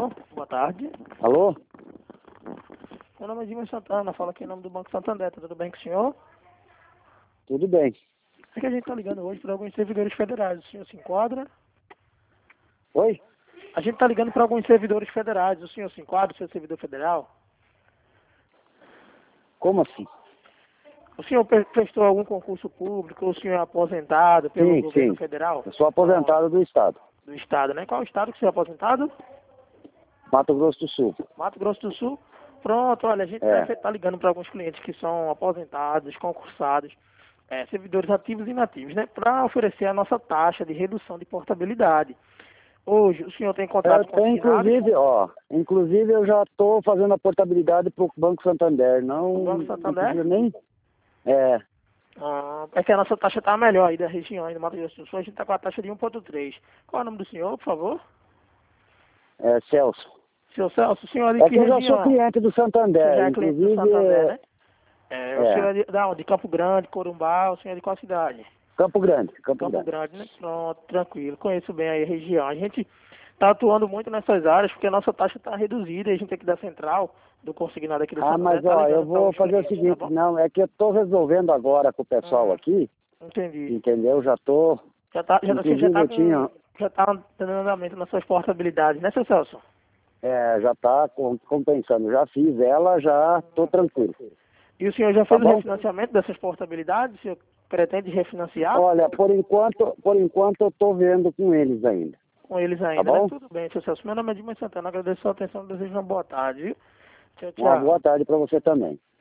Alô? Boa tarde. Alô? Meu nome é Dimas Santana, falo aqui em nome do Banco Santander. Tá tudo bem com o senhor? Tudo bem. É que a gente está ligando hoje para alguns servidores federais. O senhor se enquadra? Oi? A gente está ligando para alguns servidores federais. O senhor se enquadra, o seu servidor federal? Como assim? O senhor prestou algum concurso público? O senhor é aposentado pelo governo Sim. federal? Eu sou aposentado do Estado. Do estado, né? Qual é o estado que o senhor é aposentado? Mato Grosso do Sul. Mato Grosso do Sul. Pronto, olha, a gente está ligando para alguns clientes que são aposentados, concursados, servidores ativos e inativos, né? Para oferecer a nossa taxa de redução de portabilidade. Hoje, o senhor tem contato com o inclusive eu já estou fazendo a portabilidade para o Banco Santander. O Banco Santander? Não precisa nem... É, É que a nossa taxa está melhor aí da região, aí do Mato Grosso do Sul. A gente está com a taxa de 1,3. Qual é o nome do senhor, por favor? Celso. Seu Celso, o senhor é de É que que eu já região? sou cliente do O senhor Santander, já é cliente do inclusive... Santander, né? O senhor É, é de onde? De Campo Grande, Corumbá, o senhor é de qual cidade? Campo Grande. Campo Grande, né? Pronto, tranquilo. Conheço bem aí a região. A gente está atuando muito nessas áreas porque a nossa taxa está reduzida e a gente aqui da central, do consignado aqui do Santander, mas ó, eu ligando pra vou uns fazer o clientes, seguinte, tá bom? não, é que eu estou resolvendo agora com o pessoal aqui, Entendi. entendeu? Já estou... Você Inclusive eu tinha... já tá dando andamento nas suas portabilidades, né, seu Celso? já está compensando. Já fiz ela, já estou tranquilo. E o senhor já Tá fez o bom? refinanciamento dessas portabilidades? O senhor pretende refinanciar Olha, por enquanto eu estou vendo com eles ainda. com eles Tá ainda, né? bom? Tudo bem, seu Celso. Meu nome é Dimas Santana. Agradeço a sua atenção e desejo uma boa tarde, viu? Tchau, Uma tchau. boa tarde para você também.